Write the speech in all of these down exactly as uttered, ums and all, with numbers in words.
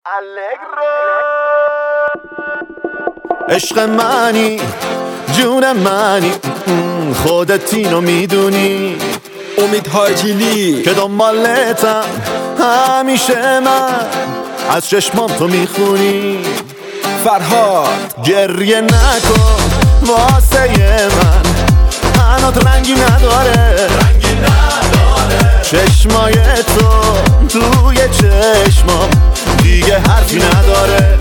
عشق منی جون منی خودت اینو میدونی امید حاجیلی که دنبالتم همیشه من از چشمام تو میخونی فرهاد گریه نکن واسه من هنوز رنگی نداره رنگی نداره چشمای تو توی چشمام دیگه حرفی نداره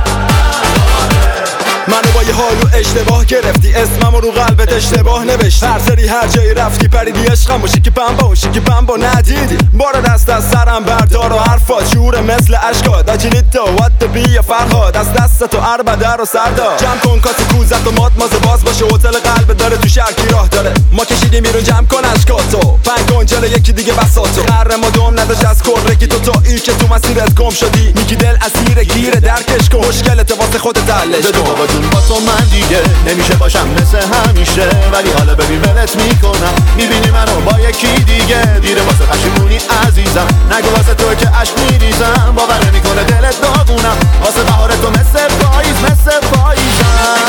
منو با یه حالو اشتباه گرفتی اسممو رو قلبت اشتباه نوشتی هر سری هر جایی رفتی پریدی عشقم باشی که بمبا باشی که بمبا ندیدی بارا دست از سرم بردار و حرفات شعور مثل عشقات اجیلیت تو وات بی یا فرهاد از دست تو عربده رو سردار جمع کن کاسی کوزت و مات مازه باز باشه هتل قلب داره تو شرکی راه داره ما کشیدیم بیرون جمع کن عشقاتو پنگ کن جلو یکی دیگه بساتو قرم و دوم نداشت از کرگی تو تا ای که تو مسیرت گم شدی میگی دل اسیر گیر درکش کن مشکلت واسه خودت حلش کن با تو من دیگه نمیشه باشم مثل همیشه ولی حالا ببین ولت میکنم میبینی منو با یکی دیگه دیره واسه پشیمونی عزیزم نگو واسه تو که عشق میریزم باور نمیکنه دلت داغونم واسه بهار تو مثل پاییز مثل پاییزم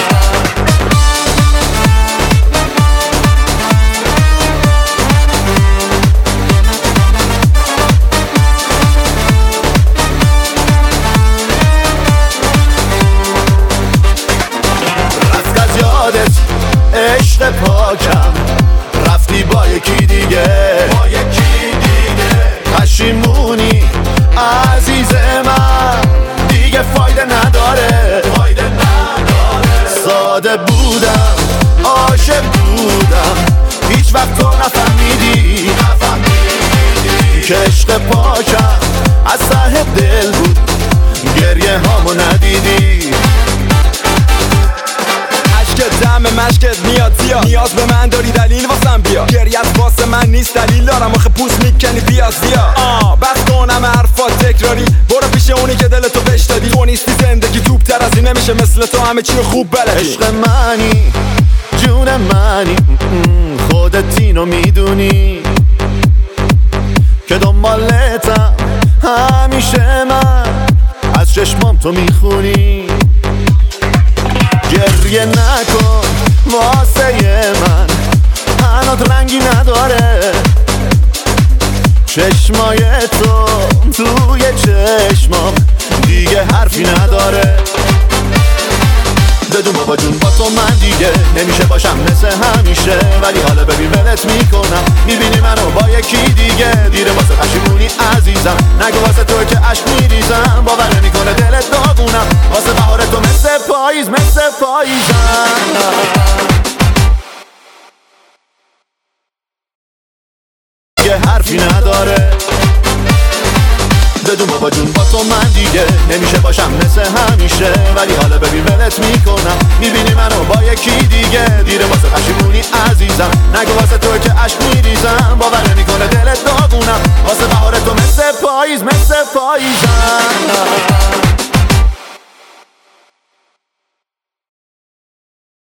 عشق پاکم رفتی با یکی دیگه با یکی دیگه پشیمونی عزیز من دیگه فایده نداره فایده نداره ساده بودم عاشق بودم هیچ وقت تو نفهمیدی نفهمیدی که عشق پاکم از ته دل بود گریه هامو ندیدی دم مشکت میاد زیاد نیاز به من داری دلیل واسم بیا گریت واسه من نیست دلیل دارم آخه پوست میکنی بیا زیا آه بس کنم حرفات تکراری برو پیش اونی که دلتو بهش دادی تو نیستی زندگی توپ تر از این نمیشه مثل تو همه چی خوب بلدی عشق منی جون منی خودت اینو میدونی که دنبالتم همیشه من از چشمام تو میخونی گریه نکن واسه من هنوز رنگی نداره چشمای تو توی چشمام دیگه حرفی نداره بدون بابا جون با تو من دیگه نمیشه باشم مثل همیشه ولی حالا ببین ولت میکنم میبینی منو با یکی دیگه دیره واسه پشیمونی عزیزم نگو واسه تو که عشق میریزم باور نمیکنه دلت داغونم واسه بهار تو مثل پاییز مثل پاییزم یه حرفی نداره بدون بابا جون با تو من دیگه نمیشه باشم مثل همیشه ولی حالا ببین ولت میکنم میبینی منو با یکی دیگه دیره واسه پشیمونی عزیزم نگو واسه تو که عشق میریزم باور